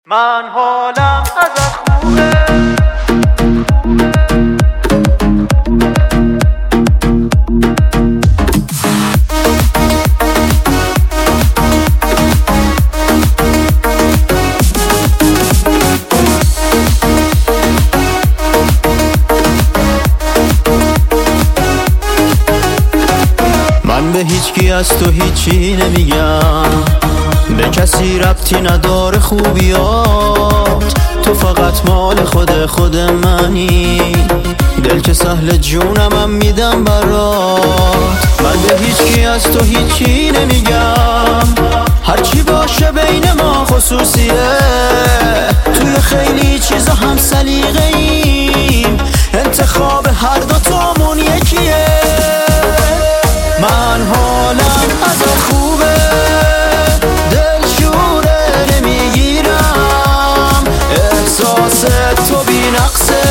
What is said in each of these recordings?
من حالم ازت خوبه. من به هیچ کی از تو هیچی نمیگم، به کسی ربطی نداره خوبیات، تو فقط مال خود منی، دل که سهل جونمم میدم برات. من به هیچ کی از تو هیچی نمیگم، هرچی باشه بین ما خصوصیه، توی خیلی چیزا هم سلیقه ایم، انتخاب هر دوتامون یکیه. من حالم ازت خوبه، دلشوره نمیگیرم، احساس تو بی نقصه،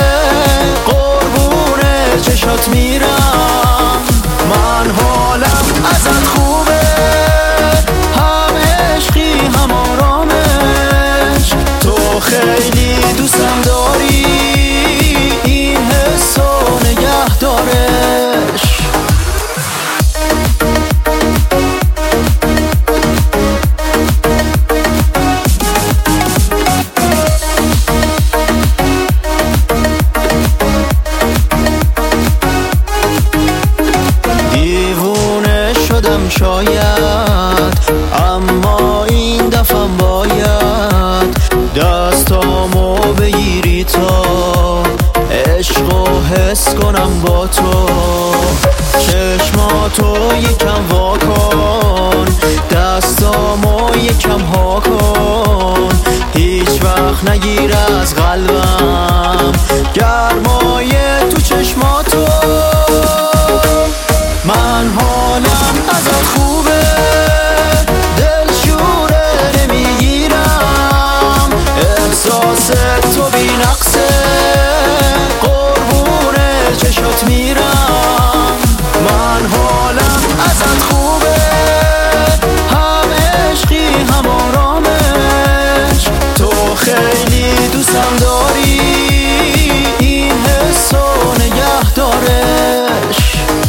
قربون چشات میرم. من حالم ازت خوبه، هم عشقی هم آرامش، تو خیلی دوستم داری، این حسو نگه دارش. شاید اما این دفعم باید دستامو بگیری تا عشقو حس کنم با تو، چشماتو یکم وا کن، دستامو یکم ها کن، هیچ وقت نگیر از قلبم گرمای تو چشماتو. من حالم ازت خوبه، دلشوره نمیگیرم، احساس تو بی نقصه، قربون چشات میرم. من حالم ازت خوبه، هم عشقی هم آرامش، تو خیلی دوستم داری، این حسو نگه دارش.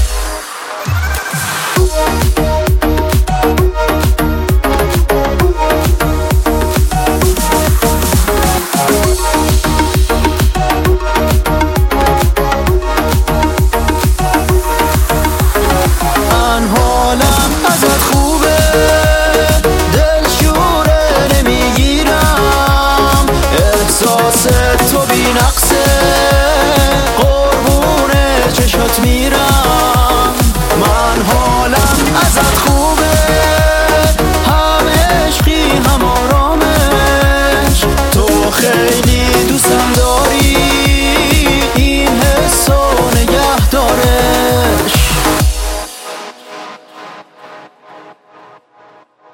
من حالم ازت خوبه، دلشوره نمیگیرم، احساس تو بی نقصه، قربون چشات میرم. من حالم ازت خوبه.